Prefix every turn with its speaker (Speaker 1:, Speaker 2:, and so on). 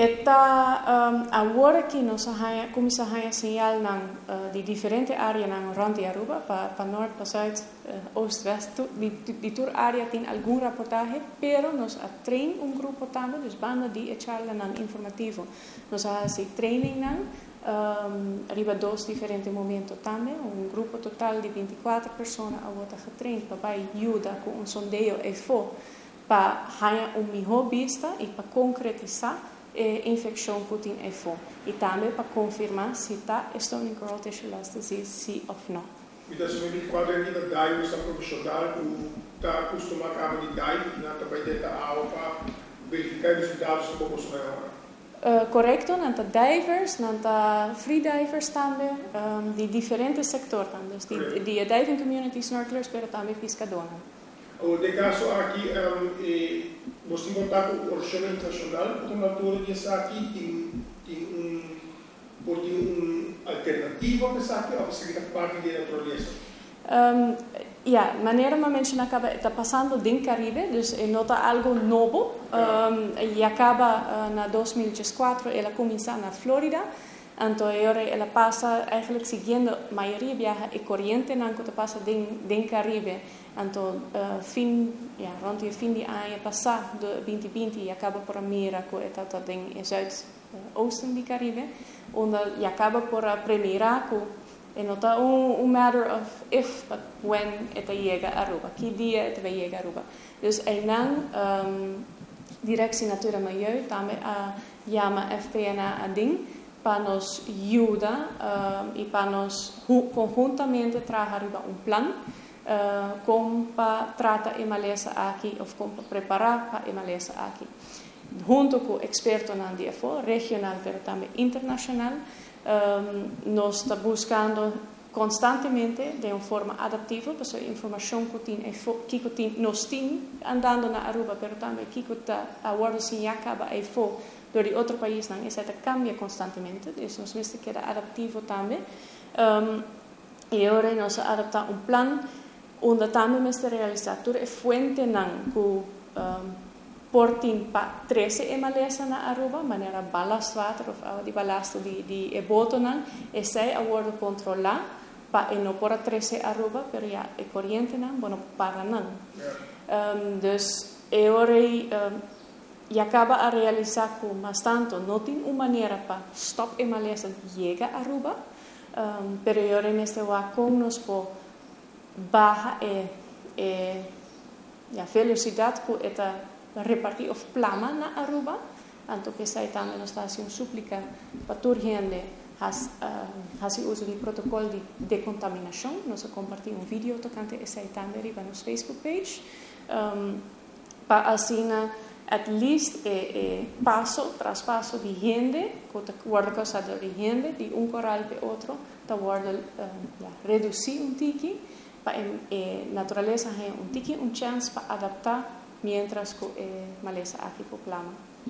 Speaker 1: agora que nós começamos a señal de diferentes áreas na Randi Aruba, para norte, para sul, oeste, west, de toda área tem algum reportagem, pero nós treinamos grupo também, dus banda de charla informativo. Nós fazemos training arriba 2 diferentes momentos também, grupo total de 24 pessoas agora getraind, para ajudar com sondeio e para ter melhor vista e para concretizar infecção que tem e também para confirmar se está Estonian Coral Tissue Elasticity, sim ou não.
Speaker 2: Então, se me quadra aqui da DAI, você profissional, está acostumado a de DAI, na também dentro da aula para verificar os resultados do profissional.
Speaker 1: Correcto, nanta divers, nanta freedivers também, de diferentes sectores também, de diving community, snorkelers, pero também pescadores.
Speaker 2: De caso aqui, nós temos contato com a Organização Internacional, porque na altura de aqui tem alternativa para aqui, ou para parte da natureza?
Speaker 1: Maneira uma mention está passando em Caribe, dus é nota algo novo, e acaba na 2014, ela começa na Flórida, então ela passa eigenlijk seguindo a maioria viaja e corrente não que passa em Caribe, então rond o fim de ano passado, 2020, e acaba por a mira que está em zuidoosten de Caribe, onde acaba por a primeira é não está matter of if, but when ela chega a Aruba, que dia ela vai chegar a Aruba. Dus direção natura maior também chama FPNA a DIN para nos ajudar e para nos conjuntamente trazer plano como para tratar a maleza aqui ou como para preparar para a maleza aqui. Junto com expertos na DFO, regional, mas também internacional, nós estamos buscando constantemente de uma forma adaptiva, porque a informação que nós temos andando na Aruba, mas também que agora sim acaba a door die outro país não, essa cambia constantemente, então nós temos que ser adaptivo também. E agora nós adaptar plano onde também nós realizar toda a fuente não portin para 13 maleza na Aruba, maneira balastwater of die balasto de boto não, e sai agora controlar para não por 13 Aruba, pero já a corrente não, bueno para não. Dus agora e acaba a realizar que, mas tanto, não tem uma maneira para stop a maleza chega a Aruba, pero agora neste como nos por baja a velocidade que está repartir of plama na Aruba, tanto que sai também na estação súplica para toda gente faz uso de protocolo de decontaminação. Nós compartilhamos vídeo tocante esse também no nosso Facebook page, para assim at least passo tras passo de gente, que guarda coisa de gente, de coral para outro, está guarda reduzir tiki, para a natureza tem tiki chance para adaptar, mientras que maleza aqui por plama.